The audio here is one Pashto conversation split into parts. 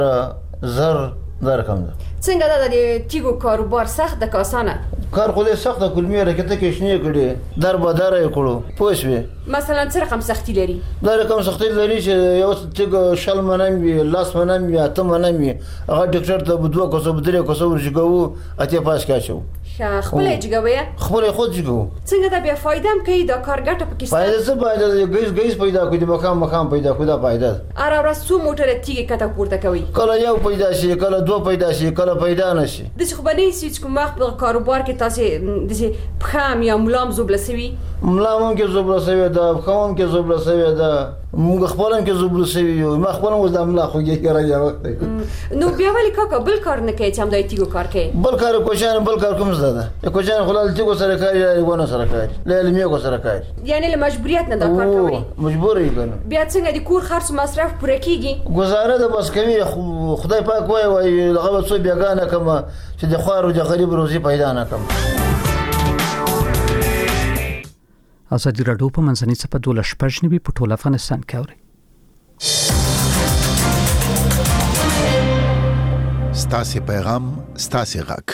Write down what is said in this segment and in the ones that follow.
زر درکم ده. څنګه دا د تیګو کاروبار سخت د کاسانه کار خو دې سخته کلمې حرکته کې شنې کړي در به در یې کړو پوه شوې. مثلا څه رقم سختی لري؟ دا رقم سختی لري چې یو تیګ 60 منم وي 10 منم وي 8 منم وي هغه ډاکټر ته 2 کوسه 3 کوسه ورجګو اته پاس کاچو خپل جګوي خپل خود جګو. څنګه دا بیا فائدہ هم کوي دا کار ګټه پکې فائدہ څه فائدہ ګیس پیدا کوي د مقام پیدا کوي دا فائدہ اره ورځ څو موټر تیګ کته پورته کوي کله یو پیدا شي کله 2 پیدا شي کله پیدا نشي. د څه خبرې چې کوم وخت په کاروبار کې تاسو د پخام یا ملام زوبلسوي ملام کې زوبلسوي دا پخام کې زوبلسوي دا موږ خپلم کې زوبلسوي یو ما خپلم وز د ملا خو کې راځي وخت نو بیا ولې کاکا بل کار نه کوي چې هم د تیګو کار کوي بل کار کوشان بل کار کوم زده کوشان خلل تیګو سره کوي ونه سره کوي له میو سره کوي یعنی له مجبوریت نه دا کار کوي مجبور یې کنه بیا څنګه د کور خرڅ مصرف پوره کیږي گزاره د بس کوي خدای پاک وای لغه څو بیاګانه کما چې د خوارو د غریب روزي پیدا نه کم. ازادي راډیو په منځنۍ صفحه 12 په ټول افغانستان کې اوري. ستاسو پیغام ستاسو غږ.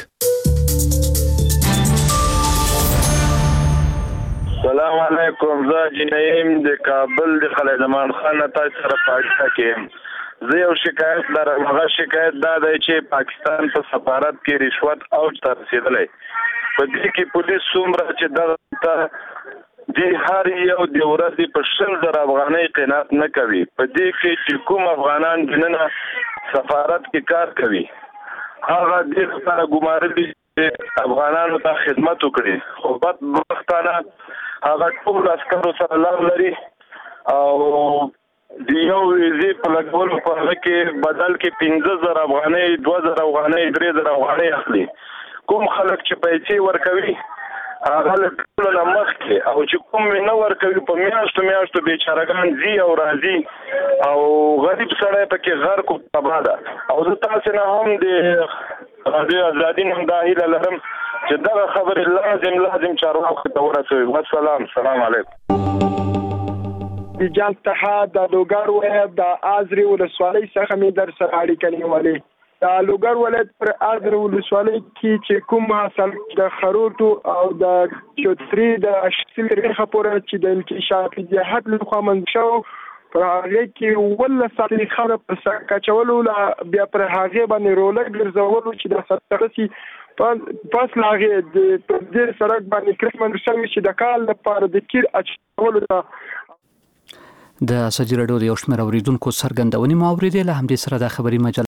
السلام علیکم زه جنیم د کابل د خالد زمان خان تاسو سره پاتې کېم. زه یو شکایت لرم. هغه شکایت دا دی چې پاکستان په سفارت کې رشوت او ترسیدلې په دې کې پولیس څومره چې دا د هر یو د ورځې په 100,000 افغانۍ قناعت نه کوي. په دې کې چې کوم افغانان دننه سفارت کې کار کوي هغه د لپاره ګمارل افغانانو ته خدمت وکړي خو بدبختانه هغه ټول عسکرو سره لار لري او د یو ویزې په لګولو په هغه کې بدل کې 15,000 افغانۍ 2,000 افغانۍ 3,000 افغانۍ اخلي. کوم خلک چې پیسې ورکوي هغه له ټول نه مخکې او چې کوم نه ورکوي په میاشتو بیچارهګان ځي او راځي او غریب سړی پکې غرق او تباه ده او زه تاسو نه هم د رادیو ازادي نن دا هیله لرم چې دغه خبرې لازم چارواکو ته ورسوي. والسلام السلام علیکم. جان اتحاد د لوګر ولایت د ازري ولسوالۍ څخه مې در سره اړیکه نیولې. د لوګر ولایت پر ازري ولسوالۍ کې چې کوم اصل د خروټو او د چوتري د اشتل ریخه پورې چې د انکشاف جهات له خوا منشو پر هغه کې ول ساتي خبره په سکچولو بیا پر هغه باندې رولک ګرځولو چې د سترسي پس لاغه د دې سړک باندې کرمن شوی چې د کال لپاره د کیر اچولو د ازادي راډیو د یو شمېر اوریدونکو څرګندونې مو اوریدلې. له همدې سره د خبري مجله